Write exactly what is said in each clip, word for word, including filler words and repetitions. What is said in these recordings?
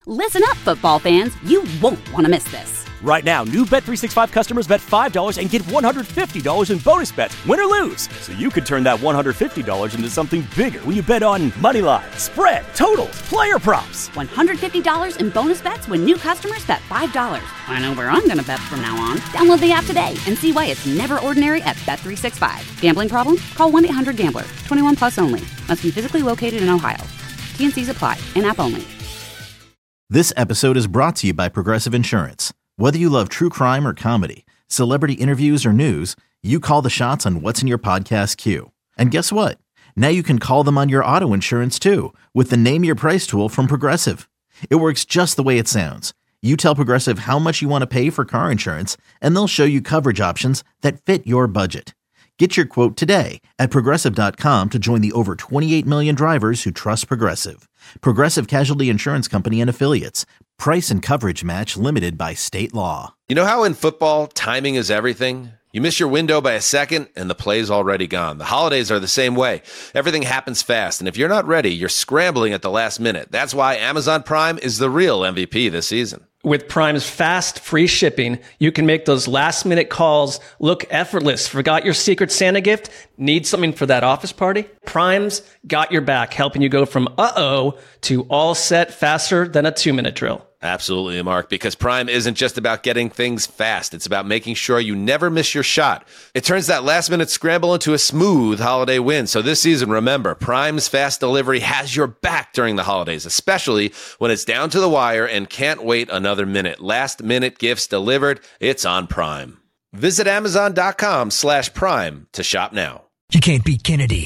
Listen up, football fans. You won't want to miss this. Right now, new Bet three sixty-five customers bet five dollars and get one hundred fifty dollars in bonus bets, win or lose. So you could turn that one hundred fifty dollars into something bigger when you bet on money line, spread, totals, player props. one hundred fifty dollars in bonus bets when new customers bet five dollars. I know where I'm going to bet from now on. Download the app today and see why it's never ordinary at Bet three sixty-five. Gambling problem? Call one eight hundred gambler. twenty-one plus only. Must be physically located in Ohio. T N Cs apply. In-app only. This episode is brought to you by Progressive Insurance. Whether you love true crime or comedy, celebrity interviews or news, you call the shots on what's in your podcast queue. And guess what? Now you can call them on your auto insurance too with the Name Your Price tool from Progressive. It works just the way it sounds. You tell Progressive how much you want to pay for car insurance, and they'll show you coverage options that fit your budget. Get your quote today at Progressive dot com to join the over twenty-eight million drivers who trust Progressive. Progressive Casualty Insurance Company and Affiliates. Price and coverage match limited by state law. You know how in football, timing is everything? You miss your window by a second, and the play's already gone. The holidays are the same way. Everything happens fast, and if you're not ready, you're scrambling at the last minute. That's why Amazon Prime is the real M V P this season. With Prime's fast, free shipping, you can make those last-minute calls look effortless. Forgot your Secret Santa gift? Need something for that office party? Prime's got your back, helping you go from uh-oh to all set faster than a two-minute drill. Absolutely, Mark, because Prime isn't just about getting things fast. It's about making sure you never miss your shot. It turns that last-minute scramble into a smooth holiday win. So this season, remember, Prime's fast delivery has your back during the holidays, especially when it's down to the wire and can't wait another minute. Last-minute gifts delivered. It's on Prime. Visit Amazon.com slash Prime to shop now. You can't beat Kennedy.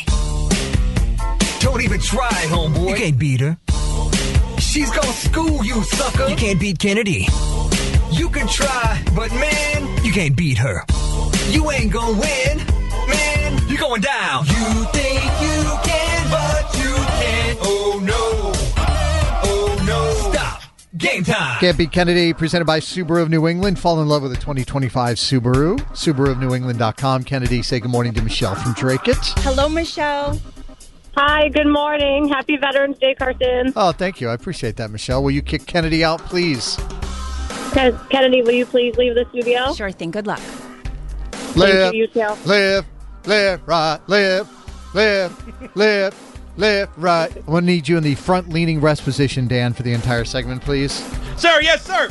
Don't even try, homeboy. You can't beat her. She's gonna school you, sucker. You can't beat Kennedy. You can try, but man, you can't beat her. You ain't gonna win, man. You're going down. You think you can, but you can't. Oh no. Oh no. Stop. Game time. Can't Beat Kennedy, presented by Subaru of New England. Fall in love with a twenty twenty-five Subaru. Subaru of New England dot com. Kennedy, say good morning to Michelle from Drake It. Hello, Michelle. Hi, good morning. Happy Veterans Day, Carson. Oh, thank you. I appreciate that, Michelle. Will you kick Kennedy out, please? Kennedy, will you please leave the studio? Sure thing. Good luck. Live, Thank you, you too. live, live, right, live, live, live, live, right. I'm going to need you in the front-leaning rest position, Dan, for the entire segment, please. Sir, yes, sir.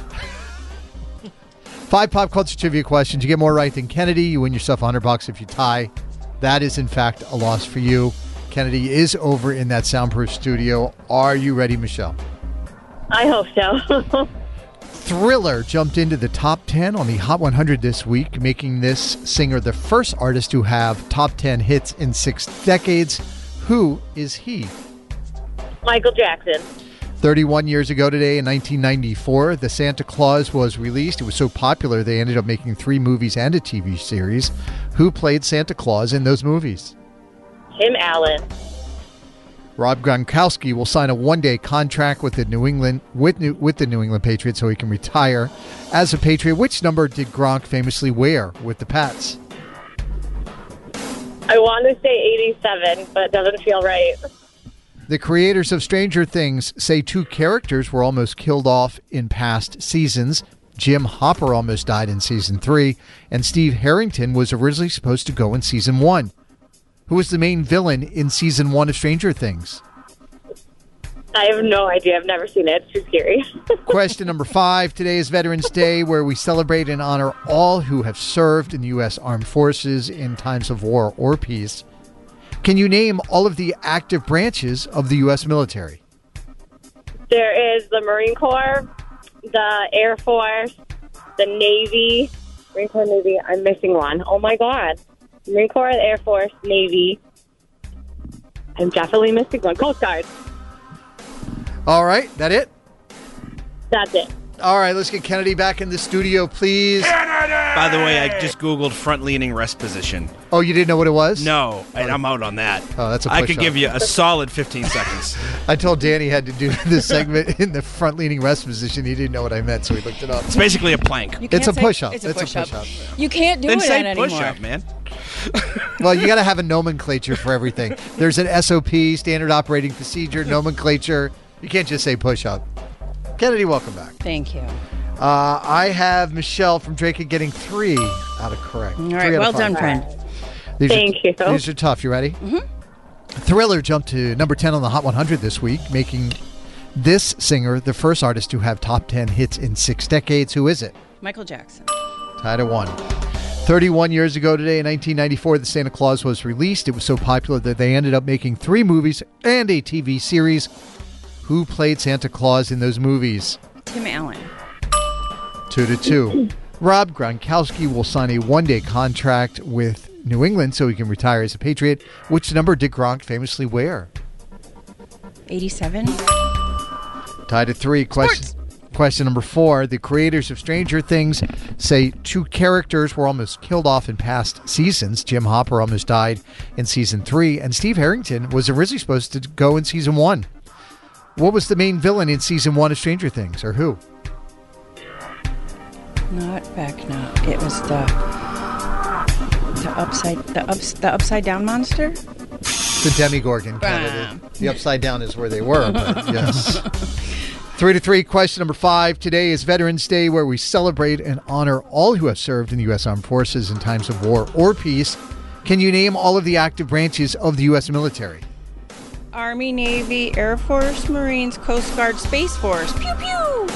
Five pop culture trivia questions. You get more right than Kennedy. You win yourself one hundred bucks if you tie. That is, in fact, a loss for you. Kennedy is over in that soundproof studio. Are you ready, Michelle? I hope so. Thriller jumped into the top ten on the Hot one hundred this week, making this singer the first artist to have top ten hits in six decades. Who is he? Michael Jackson. thirty-one years ago today, in nineteen ninety-four, The Santa Claus was released. It was so popular, they ended up making three movies and a T V series. Who played Santa Claus in those movies? Tim Allen. Rob Gronkowski will sign a one-day contract with the New England with New, with the New England Patriots so he can retire as a Patriot. Which number did Gronk famously wear with the Pats? I want to say eighty-seven, but it doesn't feel right. The creators of Stranger Things say two characters were almost killed off in past seasons. Jim Hopper almost died in season three, and Steve Harrington was originally supposed to go in season one. Who was the main villain in season one of Stranger Things? I have no idea. I've never seen it. It's too scary. Question number five. Today is Veterans Day, where we celebrate and honor all who have served in the U S Armed Forces in times of war or peace. Can you name all of the active branches of the U S military? There is the Marine Corps, the Air Force, the Navy. Marine Corps, Navy. I'm missing one. Oh, my God. Marine Corps, Air Force, Navy. I'm definitely missing one. Coast Guard. All right. That it? That's it. All right. Let's get Kennedy back in the studio, please. Kennedy! By the way, I just Googled front-leaning rest position. Oh, you didn't know what it was? No, and I'm out on that. Oh, that's a I push could up. give you a solid fifteen seconds. I told Danny had to do this segment in the front-leaning rest position. He didn't know what I meant, so he looked it up. It's basically a plank. It's a push-up. It's a It's a push-up. push-up. You can't do Then it say anymore. push-up, man. Well, you got to have a nomenclature for everything. There's an S O P, standard operating procedure, nomenclature. You can't just say push-up. Kennedy, welcome back. Thank you. Uh, I have Michelle from Drake getting three out of correct. All right, well done, friend. These Thank are, you. These are tough. You ready? Mm-hmm. Thriller jumped to number ten on the Hot one hundred this week, making this singer the first artist to have top ten hits in six decades. Who is it? Michael Jackson. Tied at one. thirty-one years ago today, in nineteen ninety-four, The Santa Claus was released. It was so popular that they ended up making three movies and a T V series. Who played Santa Claus in those movies? Tim Allen. Two to two. Rob Gronkowski will sign a one-day contract with New England so he can retire as a Patriot. Which number did Gronk famously wear? eighty-seven. Tied at three. Question, question number four. The creators of Stranger Things say two characters were almost killed off in past seasons. Jim Hopper almost died in season three, and Steve Harrington was originally supposed to go in season one. What was the main villain in season one of Stranger Things, or who? Not Vecna. It was the the upside the ups the upside down monster. The Demigorgon candidate. The upside down is where they were, but yes. Three to three. Question number five. Today is Veterans Day, where we celebrate and honor all who have served in the U S Armed Forces in times of war or peace. Can you name all of the active branches of the U S military? Army, Navy, Air Force, Marines, Coast Guard, Space Force. Pew pew.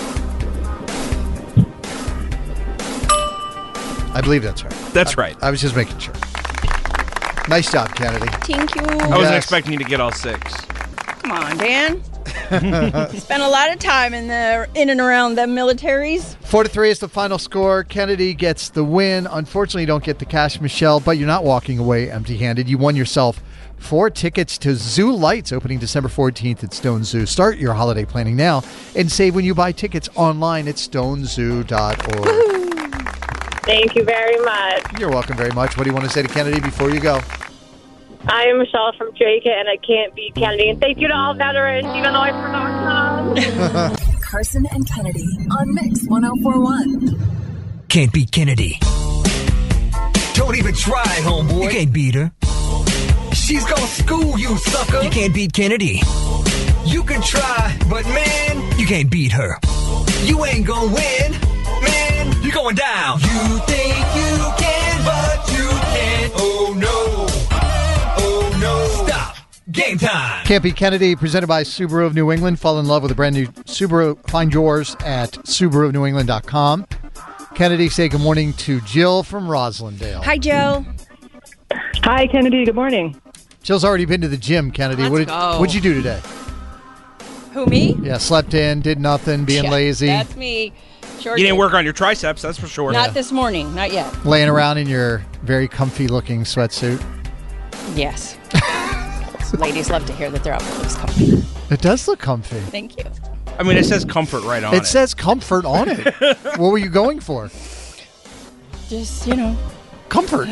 I believe that's right. That's right. I, I was just making sure. Nice job, Kennedy. Thank you. I wasn't Yes. expecting you to get all six. Come on, Dan. Spent a lot of time in the in and around the militaries. Four to three is the final score. Kennedy gets the win. Unfortunately, you don't get the cash, Michelle, but you're not walking away empty-handed. You won yourself four tickets to Zoo Lights, opening December fourteenth at Stone Zoo. Start your holiday planning now and save when you buy tickets online at stone zoo dot org. Thank you very much. You're welcome very much. What do you want to say to Kennedy before you go? I am Michelle from Drake, and I can't beat Kennedy. And thank you to all veterans, even though I forgot some. Carson and Kennedy on Mix one oh four point one. Can't beat Kennedy. Don't even try, homeboy. You can't beat her. She's gonna school you, sucker. You can't beat Kennedy. You can try, but man, you can't beat her. You ain't gonna win, man. You're going down. You think you can, but you can't. Oh no. Oh no. Stop. Game time. Can't Beat Kennedy, presented by Subaru of New England. Fall in love with a brand new Subaru. Find yours at subaru of new england dot com. Kennedy, say good morning to Jill from Roslindale. Hi, Jill. Hi, Kennedy. Good morning. Jill's already been to the gym, Kennedy. Let's what did, go. What'd you do today? Who, me? Yeah, slept in, did nothing, being Yeah, lazy, That's me. Sure You didn't did. work on your triceps, that's for sure. Not this morning. Not yet. laying around in your very comfy-looking sweatsuit. Yes. Ladies love to hear that their outfit looks comfy. It does look comfy. Thank you. I mean, it says comfort right on it. It says comfort on it. What were you going for? Just, you know. Comfort.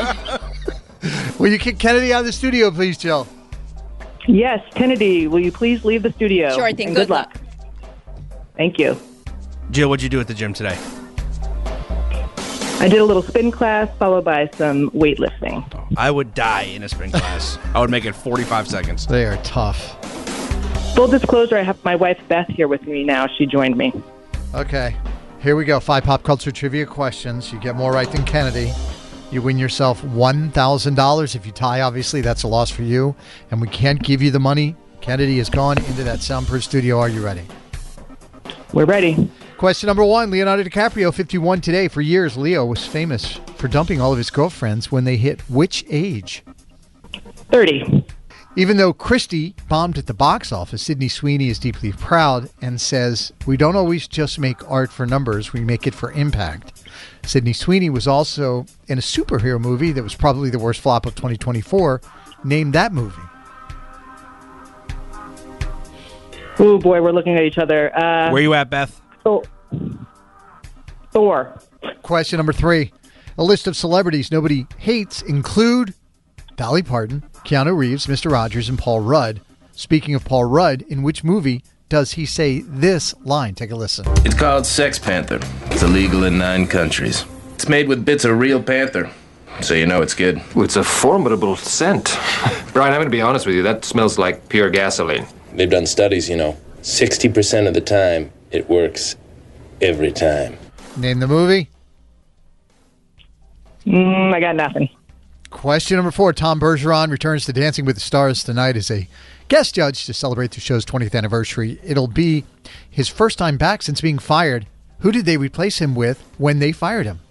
Will you kick Kennedy out of the studio, please, Jill? Yes, Kennedy, will you please leave the studio? Sure thing. And Good good luck. Thank you. Jill, what'd you do at the gym today? I did a little spin class followed by some weightlifting. I would die in a spin class. I would make it forty-five seconds. They are tough. Full disclosure, I have my wife Beth here with me now. She joined me. Okay, here we go. Five pop culture trivia questions. You get more right than Kennedy. You win yourself one thousand dollars. If you tie, obviously, that's a loss for you. And we can't give you the money. Kennedy has gone into that soundproof studio. Are you ready? We're ready. Question number one. Leonardo DiCaprio, fifty-one today. For years, Leo was famous for dumping all of his girlfriends when they hit which age? thirty. Even though Christie bombed at the box office, Sydney Sweeney is deeply proud and says, "We don't always just make art for numbers, we make it for impact." Sydney Sweeney was also in a superhero movie that was probably the worst flop of twenty twenty-four. Name that movie. Oh, boy, we're looking at each other. Uh, Where you at, Beth? Thor. Thor. Question number three. A list of celebrities nobody hates include Dolly Parton, Keanu Reeves, Mister Rogers, and Paul Rudd. Speaking of Paul Rudd, in which movie does he say this line? Take a listen. It's called Sex Panther. It's illegal in nine countries. It's made with bits of real panther, so you know it's good. It's a formidable scent. Brian, I'm going to be honest with you. That smells like pure gasoline. They've done studies, you know. sixty percent of the time, It works every time. Name the movie. Mm, I got nothing. Question number four. Tom Bergeron returns to Dancing with the Stars tonight as a guest judge to celebrate the show's twentieth anniversary. It'll be his first time back since being fired. Who did they replace him with when they fired him?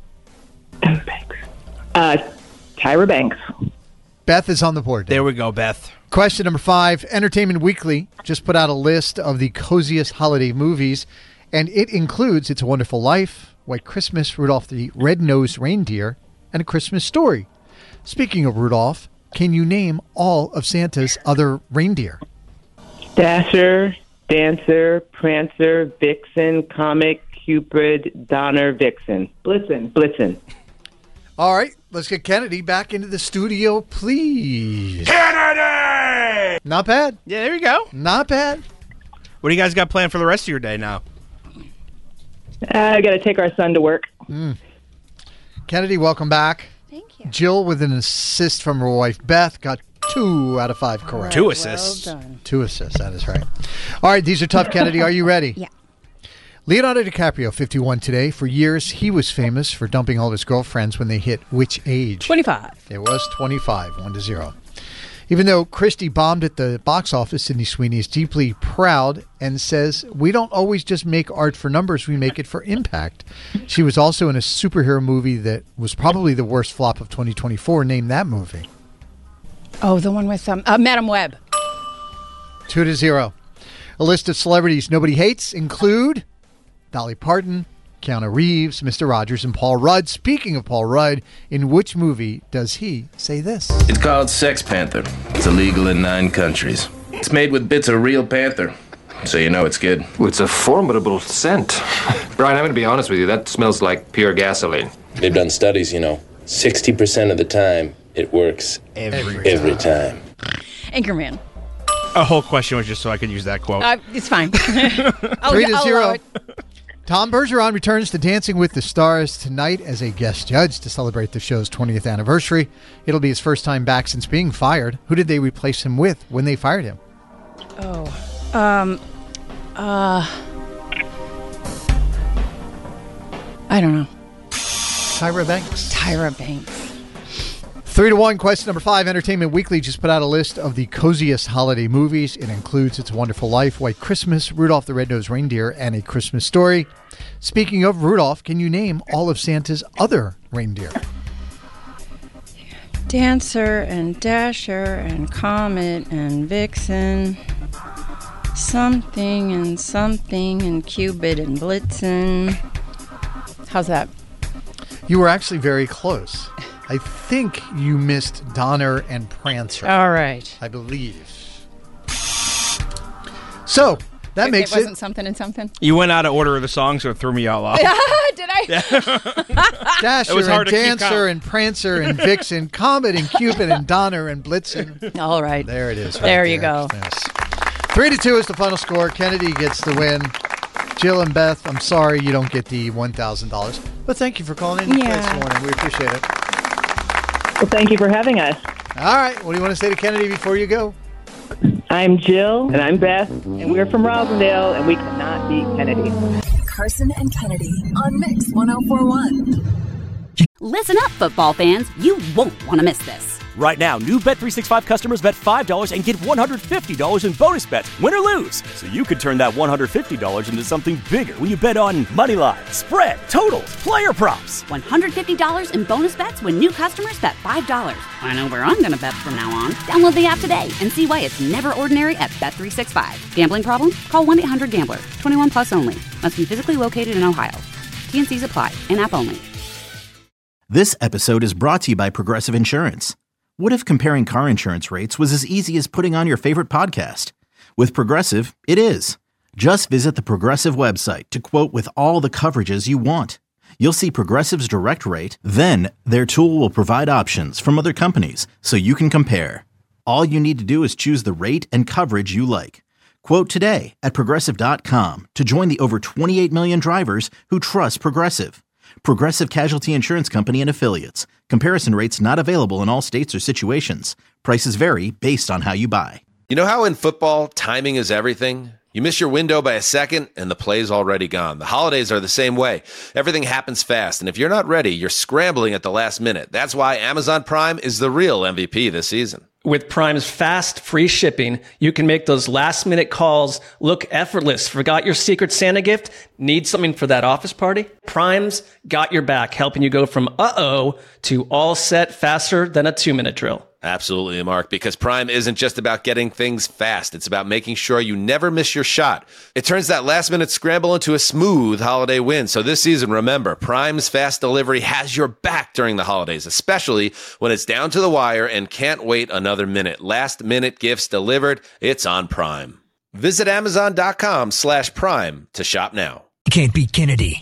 Uh, Tyra Banks. Beth is on the board. There we go, Beth. Question number five. Entertainment Weekly just put out a list of the coziest holiday movies, and it includes It's a Wonderful Life, White Christmas, Rudolph the Red-Nosed Reindeer, and A Christmas Story. Speaking of Rudolph, can you name all of Santa's other reindeer? Dasher, Dancer, Prancer, Vixen, Comet, Cupid, Donner, Vixen. Blitzen, Blitzen. All right, let's get Kennedy back into the studio, please. Kennedy! Not bad. Yeah, there you go. Not bad. What do you guys got planned for the rest of your day now? Uh, I got to take our son to work. Mm. Kennedy, welcome back. Thank you. Jill, with an assist from her wife, Beth, got two out of five correct. Two assists. Well done. Two assists, that is right. All right, these are tough, Kennedy. Are you ready? Yeah. Leonardo DiCaprio, fifty-one today. For years, he was famous for dumping all of his girlfriends when they hit which age? twenty-five. It was twenty-five, one to zero. Even though Christie bombed at the box office, Sydney Sweeney is deeply proud and says, we don't always just make art for numbers, we make it for impact. She was also in a superhero movie that was probably the worst flop of twenty twenty-four. Name that movie. Oh, the one with um, uh, Madam Web. Two to zero. A list of celebrities nobody hates include Dolly Parton, Keanu Reeves, Mister Rogers, and Paul Rudd. Speaking of Paul Rudd, in which movie does he say this? It's called Sex Panther. It's illegal in nine countries. It's made with bits of real panther, so you know it's good. It's a formidable scent. Brian, I'm going to be honest with you. That smells like pure gasoline. They've done studies, you know. sixty percent of the time, it works Every every time. Anchorman. A whole question was just so I could use that quote. Uh, it's fine. I'll, Three to I'll zero. allow it. Tom Bergeron returns to Dancing with the Stars tonight as a guest judge to celebrate the show's twentieth anniversary. It'll be his first time back since being fired. Who did they replace him with when they fired him? Oh. Um. Uh. I don't know. Tyra Banks. Tyra Banks. Three to one. Question number five. Entertainment Weekly just put out a list of the coziest holiday movies. It includes It's a Wonderful Life, White Christmas, Rudolph the Red-Nosed Reindeer, and A Christmas Story. Speaking of Rudolph, can you name all of Santa's other reindeer? Dancer and Dasher and Comet and Vixen. Something and something and Cupid and Blitzen. How's that? You were actually very close. I think you missed Donner and Prancer. All right. I believe. So, that it, makes it... wasn't it... something and something? You went out of order of the song, so it threw me all off. Did I? Dasher It was hard and to keep Dancer count. and Prancer and Vixen, Comet and Cupid and Donner and Blitzen. All right. There it is. Right there you go. Yes. Three to two is the final score. Kennedy gets the win. Jill and Beth, I'm sorry you don't get the one thousand dollars. But thank you for calling in Yeah. this morning. We appreciate it. Well, thank you for having us. All right. What do you want to say to Kennedy before you go? I'm Jill, and I'm Beth, and we're from Rosendale, and we cannot beat Kennedy. Carson and Kennedy on Mix one oh four point one. Listen up, football fans. You won't want to miss this. Right now, new Bet three sixty-five customers bet five dollars and get one hundred fifty dollars in bonus bets, win or lose. So you could turn that one hundred fifty dollars into something bigger when you bet on money line, spread, totals, player props. one hundred fifty dollars in bonus bets when new customers bet five dollars. I know where I'm going to bet from now on. Download the app today and see why it's never ordinary at Bet three sixty-five. Gambling problem? Call one eight hundred gambler. twenty-one plus only. Must be physically located in Ohio. T and C's apply. In-app only. This episode is brought to you by Progressive Insurance. What if comparing car insurance rates was as easy as putting on your favorite podcast? With Progressive, it is. Just visit the Progressive website to quote with all the coverages you want. You'll see Progressive's direct rate, then their tool will provide options from other companies so you can compare. All you need to do is choose the rate and coverage you like. Quote today at Progressive dot com to join the over twenty-eight million drivers who trust Progressive. Progressive Casualty Insurance Company and Affiliates. Comparison rates not available in all states or situations. Prices vary based on how you buy. You know how in football, timing is everything? You miss your window by a second, and the play's already gone. The holidays are the same way. Everything happens fast, and if you're not ready, you're scrambling at the last minute. That's why Amazon Prime is the real M V P this season. With Prime's fast, free shipping, you can make those last-minute calls look effortless. Forgot your Secret Santa gift? Need something for that office party? Prime's got your back, helping you go from uh-oh to all set faster than a two-minute drill. Absolutely, Mark, because Prime isn't just about getting things fast. It's about making sure you never miss your shot. It turns that last-minute scramble into a smooth holiday win. So this season, remember, Prime's fast delivery has your back during the holidays, especially when it's down to the wire and can't wait another minute. Last-minute gifts delivered. It's on Prime. Visit Amazon.com slash Prime to shop now. You can't beat Kennedy.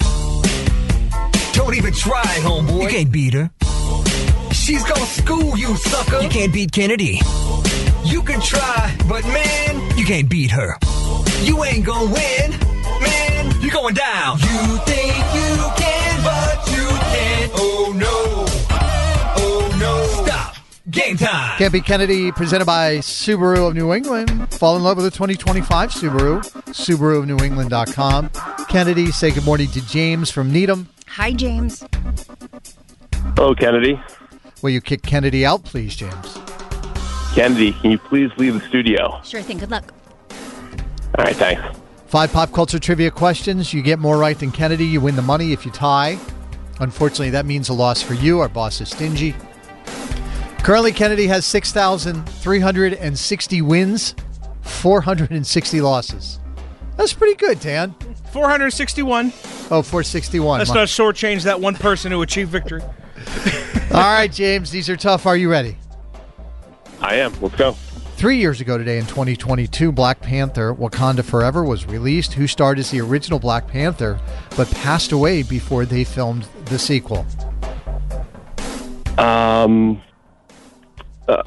Don't even try, homeboy. You can't beat her. She's gonna school you, sucker. You can't beat Kennedy. You can try, but man, you can't beat her. You ain't gonna win, man. You're going down. You think you can, but you can't. Oh no. Oh no. Stop. Game time. Can't Beat Kennedy, presented by Subaru of New England. Fall in love with the twenty twenty-five Subaru. Subaru of New England dot com. Kennedy, say good morning to James from Needham. Hi, James. Hello, Kennedy. Will you kick Kennedy out, please, James? Kennedy, can you please leave the studio? Sure thing. Good luck. All right, thanks. Five pop culture trivia questions. You get more right than Kennedy, you win the money. If you tie, unfortunately, that means a loss for you. Our boss is stingy. Currently, Kennedy has six thousand three hundred sixty wins, four hundred sixty losses. That's pretty good, Dan. four hundred sixty-one. Oh, four sixty-one. Let's not shortchange that one person who achieved victory. All right, James, these are tough. Are you ready? I am. Let's go. Three years ago today in twenty twenty-two, Black Panther Wakanda Forever was released. Who starred as the original Black Panther but passed away before they filmed the sequel? Um. Uh.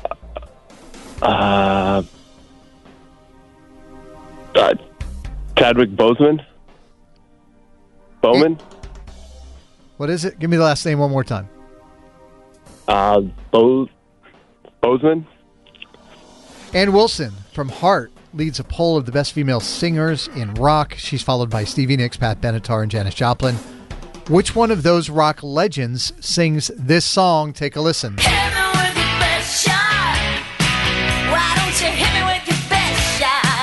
Uh. uh Chadwick Boseman? Bowman? What is it? Give me the last name one more time. Uh, Bo- Boseman? Ann Wilson from Heart leads a poll of the best female singers in rock. She's followed by Stevie Nicks, Pat Benatar, and Janis Joplin. Which one of those rock legends sings this song? Take a listen. Hit me with your best shot. Why don't you hit me with your best shot?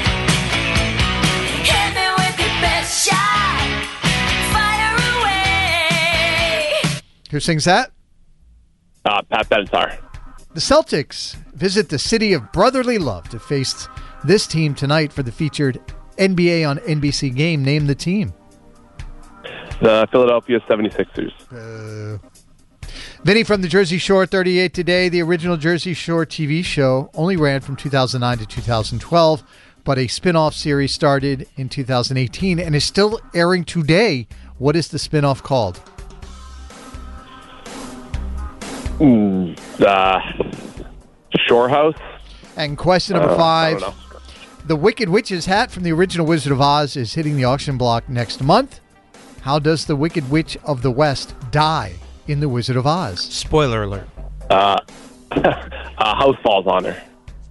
Hit me with your best shot. Fire away. Who sings that? Uh, Pat Benatar. The Celtics visit the city of brotherly love to face this team tonight for the featured N B A on N B C game. Name the team. The Philadelphia seventy-sixers. Uh, Vinny from the Jersey Shore, thirty-eight today. The original Jersey Shore T V show only ran from two thousand nine to two thousand twelve, but a spin-off series started in two thousand eighteen and is still airing today. What is the spin-off called? Mm, uh, Shore House. And question number uh, five. The Wicked Witch's hat from the original Wizard of Oz is hitting the auction block next month. How does the Wicked Witch of the West die in the Wizard of Oz? Spoiler alert. Uh, a house falls on her.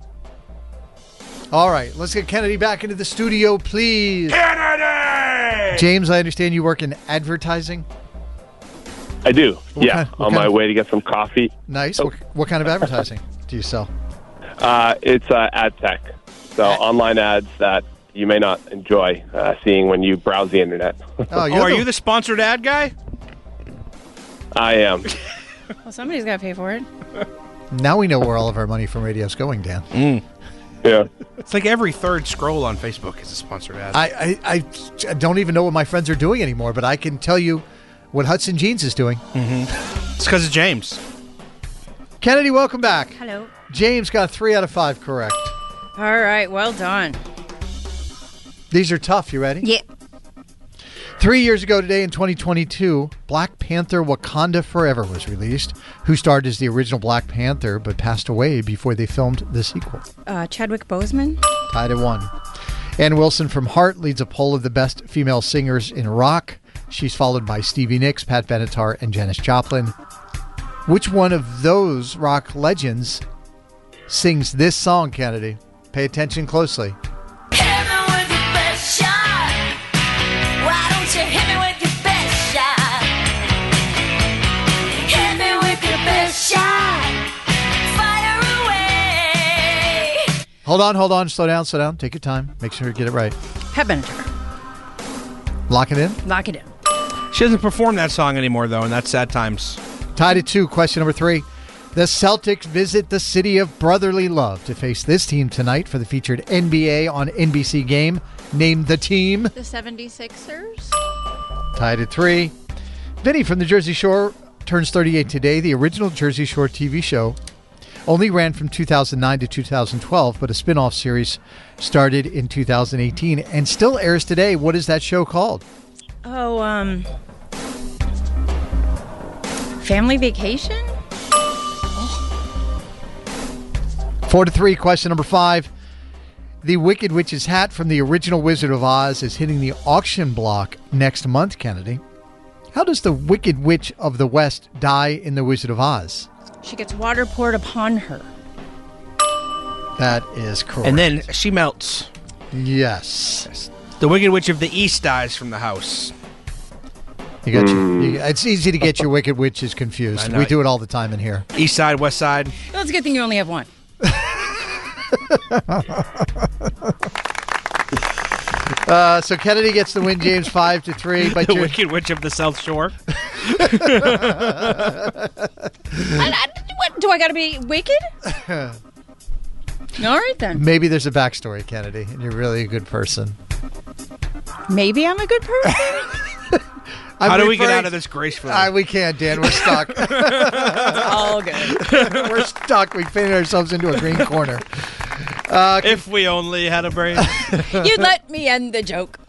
All right, let's get Kennedy back into the studio, please. Kennedy! James, I understand you work in advertising. I do. What yeah, kind- what on kind my of- way to get some coffee. Nice. What, what kind of advertising do you sell? Uh, it's uh, ad tech. So online ads that you may not enjoy uh, seeing when you browse the internet. Oh, Oh, you're are the- you the sponsored ad guy? I am. Well, somebody's got to pay for it. Now we know where all of our money from radio is going, Dan. Mm. Yeah. It's like every third scroll on Facebook is a sponsored ad. I, I, I don't even know what my friends are doing anymore, but I can tell you what Hudson Jeans is doing. Mm-hmm. It's because of James. Kennedy, welcome back. Hello. James got three out of five correct. All right. Well done. These are tough. You ready? Yeah. Three years ago today in twenty twenty-two, Black Panther Wakanda Forever was released. Who starred as the original Black Panther but passed away before they filmed the sequel? Uh, Chadwick Boseman. Tied at one. Ann Wilson from Heart leads a poll of the best female singers in rock. She's followed by Stevie Nicks, Pat Benatar, and Janis Joplin. Which one of those rock legends sings this song, Kennedy? Pay attention closely. Hit me with don't you hit me with your best shot? Hit me with your best shot. Fire away. Hold on, hold on. Slow down, slow down. Take your time. Make sure you get it right. Pat Benatar. Lock it in. Lock it in. She doesn't perform that song anymore, though, and that's sad times. Tied at two. Question number three. The Celtics visit the city of brotherly love to face this team tonight for the featured N B A on N B C game. Name the team. The seventy-sixers. Tied at three. Vinny from the Jersey Shore turns thirty-eight today. The original Jersey Shore T V show only ran from two thousand nine to two thousand twelve, but a spin-off series started in two thousand eighteen and still airs today. What is that show called? Oh, um... Family Vacation? Four to three. Question number five. The Wicked Witch's hat from the original Wizard of Oz is hitting the auction block next month, Kennedy. How does the Wicked Witch of the West die in the Wizard of Oz? She gets water poured upon her. That is correct. And then she melts. Yes. The Wicked Witch of the East dies from the house. You got you, you. It's easy to get your Wicked Witches confused. We do it all the time in here. East side, west side. Well, it's a good thing you only have one. uh, so Kennedy gets the win, James, five to three. But the you're... Wicked Witch of the South Shore. I, I, what, do I got to be wicked? All right, then. Maybe there's a backstory, Kennedy, and you're really a good person. Maybe I'm a good person? I'm How do referring... we get out of this gracefully? Uh, we can't, Dan. We're stuck. It's all good. We're stuck. We painted ourselves into a green corner. Uh, if we only had a brain. You'd let me end the joke.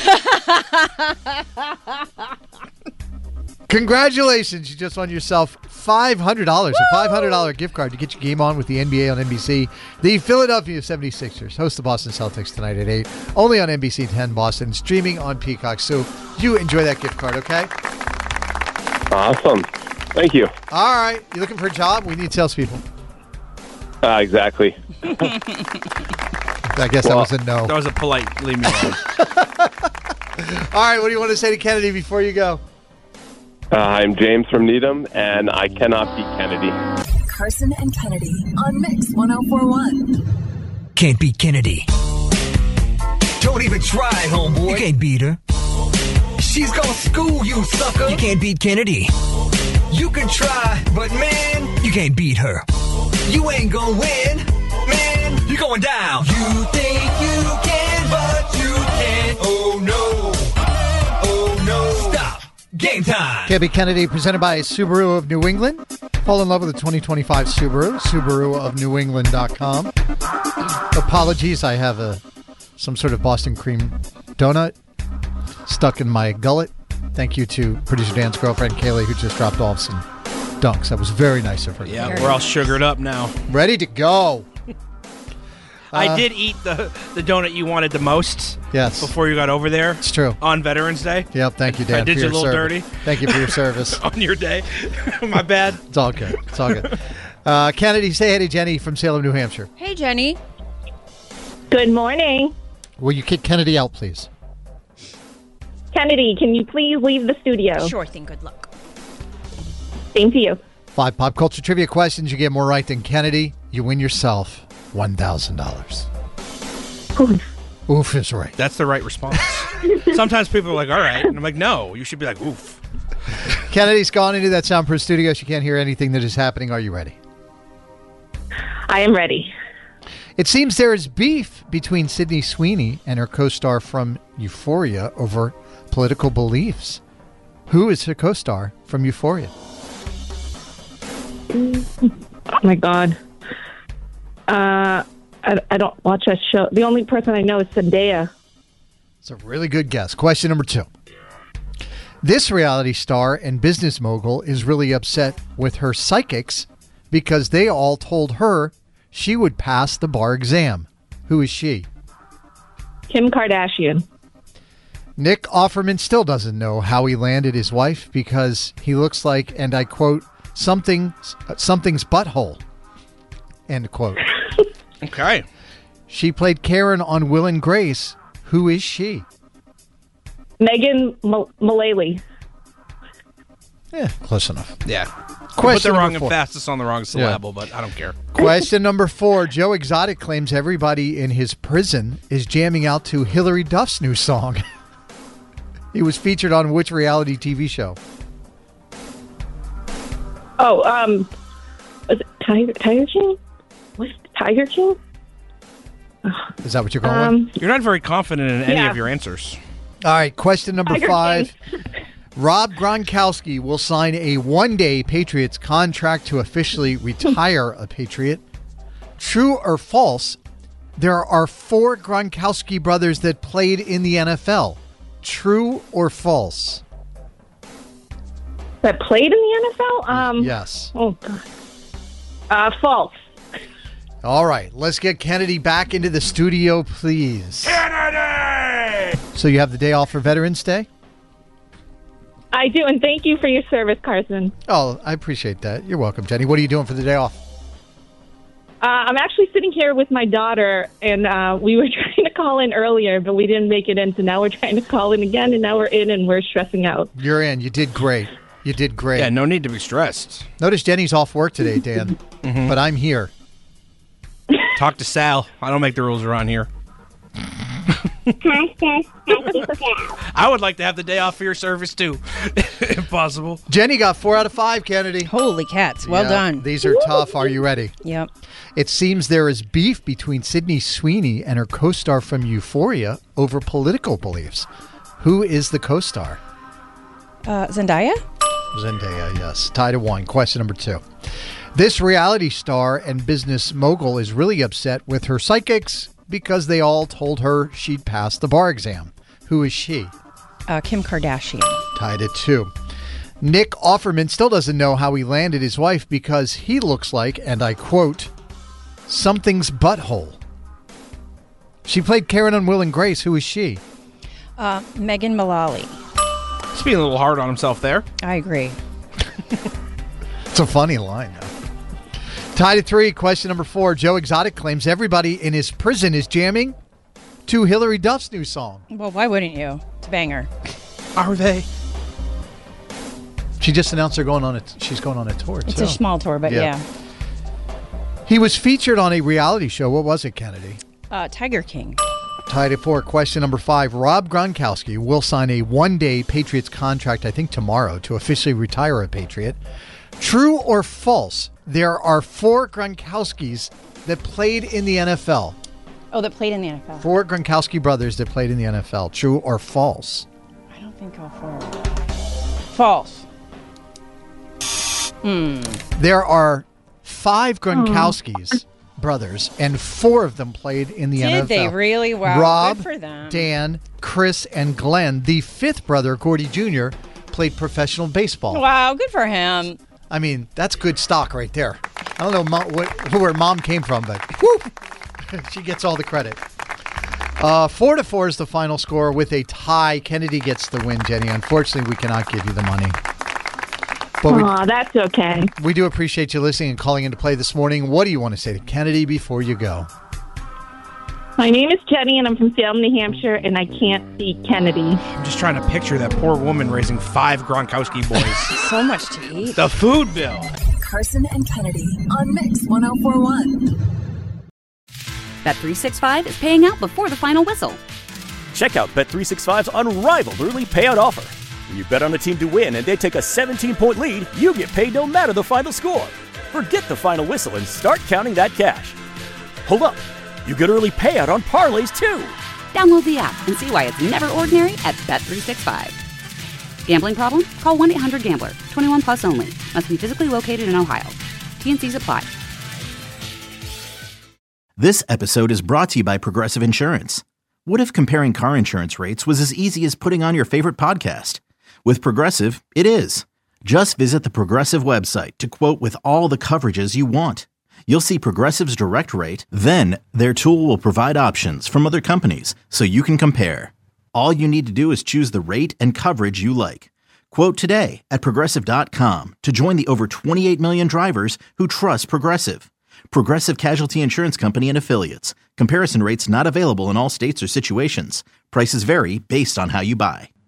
Congratulations. You just won yourself five hundred dollars, a five hundred dollars gift card to get your game on with the N B A on N B C. The Philadelphia seventy-sixers host the Boston Celtics tonight at eight, only on N B C ten Boston, streaming on Peacock. So you enjoy that gift card, okay? Awesome. Thank you. All right. You looking for a job? We need salespeople. Uh, exactly. I guess Well, that was a no. That was a polite leave me alone. All right. What do you want to say to Kennedy before you go? Uh, I'm James from Needham, and I cannot beat Kennedy. Carson and Kennedy on Mix one oh four point one. Can't beat Kennedy. Don't even try, homeboy. You can't beat her. She's gonna school you, sucker. You can't beat Kennedy. You can try, but man, you can't beat her. You ain't gonna win, man. You're going down. You think you can, but you can't. Oh no. Oh no. Stop. Game time. Can't Beat Kennedy, presented by Subaru of New England. Fall in love with the twenty twenty-five Subaru. Subaru of New England dot com. Apologies, I have a some sort of Boston cream donut stuck in my gullet. Thank you to producer Dan's girlfriend, Kaylee, who just dropped off some dunks. That was very nice of her. Yeah, we're all sugared up now. Ready to go. I Uh, did eat the, the donut you wanted the most. Yes. Before you got over there. It's true. On Veterans Day. Yep, thank you, Dan. I did for you a your little service. dirty. Thank you for your service. On your day. My bad. It's all good. It's all good. Uh, Kennedy, say hey to Jenny from Salem, New Hampshire. Hey, Jenny. Good morning. Will you kick Kennedy out, please? Kennedy, can you please leave the studio? Sure thing. Good luck. Same to you. Five pop culture trivia questions. You get more right than Kennedy. You win yourself one thousand dollars. Oof is right. That's the right response. Sometimes people are like, all right. And I'm like, no, you should be like, oof. Kennedy's gone into that soundproof studio. She can't hear anything that is happening. Are you ready? I am ready. It seems there is beef between Sydney Sweeney and her co-star from Euphoria over political beliefs. Who is her co-star from Euphoria? Oh, my God. Uh, I, I don't watch that show. The only person I know is Zendaya. It's a really good guess. Question number two. This reality star and business mogul is really upset with her psychics because they all told her she would pass the bar exam. Who is she? Kim Kardashian. Nick Offerman still doesn't know how he landed his wife because he looks like, and I quote, something, something's butthole. End quote. Okay. She played Karen on Will and Grace. Who is she? Megan Mal- Mullally. Yeah, close enough. Yeah. Question Put the wrong number four. emphasis on the wrong syllable, but I don't care. Question number four. Joe Exotic claims everybody in his prison is jamming out to Hillary Duff's new song. He was featured on which reality T V show? Oh, um, was it Tiger, Tiger King? What's Tiger King? Is that what you're going Um, with? You're not very confident in any Yeah. of your answers. All right, question number Tiger five. Rob Gronkowski will sign a one-day Patriots contract to officially retire a Patriot. True or false, there are four Gronkowski brothers that played in the N F L. True or false? That played in the N F L? Um, Yes. Oh, God. Uh, false. All right, let's get Kennedy back into the studio, please. Kennedy! So you have the day off for Veterans Day? I do, and thank you for your service, Carson. Oh, I appreciate that. You're welcome, Jenny. What are you doing for the day off? Uh, I'm actually sitting here with my daughter, and uh, we were trying to call in earlier, but we didn't make it in, so now we're trying to call in again, and now we're in, and we're stressing out. You're in. You did great. You did great. Yeah, no need to be stressed. Notice Jenny's off work today, Dan, Mhm. but I'm here. Talk to Sal. I don't make the rules around here. I would like to have the day off for your service, too, if possible. Jenny got four out of five, Kennedy. Holy cats. Well Yeah, done. These are tough. Are you ready? Yep. It seems there is beef between Sydney Sweeney and her co-star from Euphoria over political beliefs. Who is the co-star? Uh, Zendaya? Zendaya, yes. Tied at one. Question number two. This reality star and business mogul is really upset with her psychics because they all told her she'd passed the bar exam. Who is she? Uh, Kim Kardashian. Tied at two. Nick Offerman still doesn't know how he landed his wife because he looks like, and I quote, something's butthole. She played Karen on Will and Grace. Who is she? Uh, Megan Mullally. He's being a little hard on himself there. I agree. It's a funny line, though. Tied at three. Question number four. Joe Exotic claims everybody in his prison is jamming to Hillary Duff's new song. Well, why wouldn't you? It's a banger. Are they? She just announced they're going on a. She's going on a tour. It's too. a small tour, but yeah. He was featured on a reality show. What was it, Kennedy? Uh, Tiger King. Tied at four. Question number five. Rob Gronkowski will sign a one-day Patriots contract, I think tomorrow, to officially retire a Patriot. True or false? There are four Gronkowskis that played in the N F L. Oh, that played in the N F L. Four Gronkowski brothers that played in the N F L. True or false? I don't think all four. False. Hmm. There are five Gronkowskis brothers, and four of them played in the Did N F L. they really? Wow, Rob, good for them. Dan, Chris, and Glenn. The fifth brother, Gordy Junior, played professional baseball. Wow, good for him. I mean, that's good stock right there. I don't know mom, what, who where mom came from, but whoop, she gets all the credit. Uh, four to four is the final score with a tie. Kennedy gets the win, Jenny. Unfortunately, we cannot give you the money. But we, Aw, that's okay. we do appreciate you listening and calling in to play this morning. What do you want to say to Kennedy before you go? My name is Jenny, and I'm from Salem, New Hampshire, and I can't see Kennedy. I'm just trying to picture that poor woman raising five Gronkowski boys. So much to eat. The food bill. Carson and Kennedy on Mix one oh four one. Bet three sixty-five is paying out before the final whistle. Check out Bet three sixty-five's unrivaled early payout offer. When you bet on a team to win and they take a seventeen-point lead, you get paid no matter the final score. Forget the final whistle and start counting that cash. Hold up. You get early payout on parlays, too. Download the app and see why it's never ordinary at Bet three sixty-five. Gambling problem? Call one eight hundred gambler. twenty-one plus only. Must be physically located in Ohio. T and C's apply. This episode is brought to you by Progressive Insurance. What if comparing car insurance rates was as easy as putting on your favorite podcast? With Progressive, it is. Just visit the Progressive website to quote with all the coverages you want. You'll see Progressive's direct rate, then their tool will provide options from other companies so you can compare. All you need to do is choose the rate and coverage you like. Quote today at Progressive dot com to join the over twenty-eight million drivers who trust Progressive. Progressive Casualty Insurance Company and Affiliates. Comparison rates not available in all states or situations. Prices vary based on how you buy.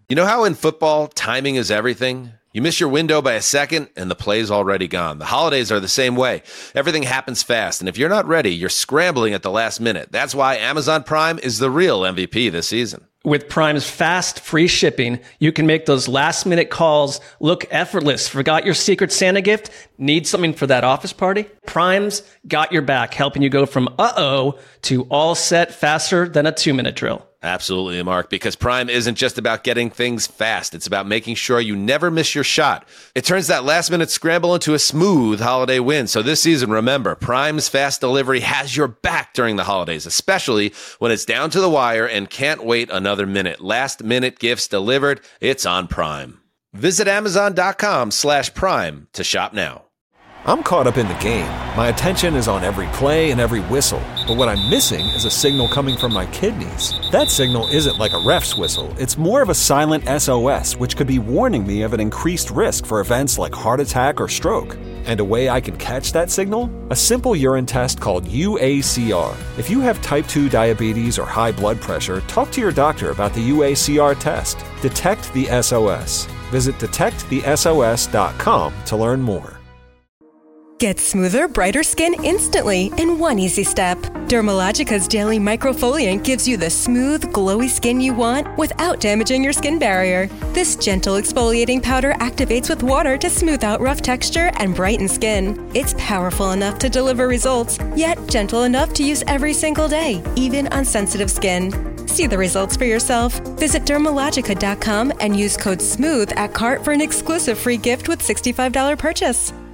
You know how in football, timing is everything? You miss your window by a second, and the play's already gone. The holidays are the same way. Everything happens fast, and if you're not ready, you're scrambling at the last minute. That's why Amazon Prime is the real M V P this season. With Prime's fast, free shipping, you can make those last-minute calls look effortless. Forgot your Secret Santa gift? Need something for that office party? Prime's got your back, helping you go from uh-oh to all set faster than a two-minute drill. Absolutely, Mark, because Prime isn't just about getting things fast. It's about making sure you never miss your shot. It turns that last-minute scramble into a smooth holiday win. So this season, remember, Prime's fast delivery has your back during the holidays, especially when it's down to the wire and can't wait another minute. Last-minute gifts delivered, it's on Prime. Visit Amazon.com slash Prime to shop now. I'm caught up in the game. My attention is on every play and every whistle. But what I'm missing is a signal coming from my kidneys. That signal isn't like a ref's whistle. It's more of a silent S O S, which could be warning me of an increased risk for events like heart attack or stroke. And a way I can catch that signal? A simple urine test called U A C R. If you have type two diabetes or high blood pressure, talk to your doctor about the U A C R test. Detect the S O S. Visit detect the S O S dot com to learn more. Get smoother, brighter skin instantly in one easy step. Dermalogica's daily microfoliant gives you the smooth, glowy skin you want without damaging your skin barrier. This gentle exfoliating powder activates with water to smooth out rough texture and brighten skin. It's powerful enough to deliver results, yet gentle enough to use every single day, even on sensitive skin. See the results for yourself. Visit Dermalogica dot com and use code SMOOTH at cart for an exclusive free gift with sixty-five dollars purchase.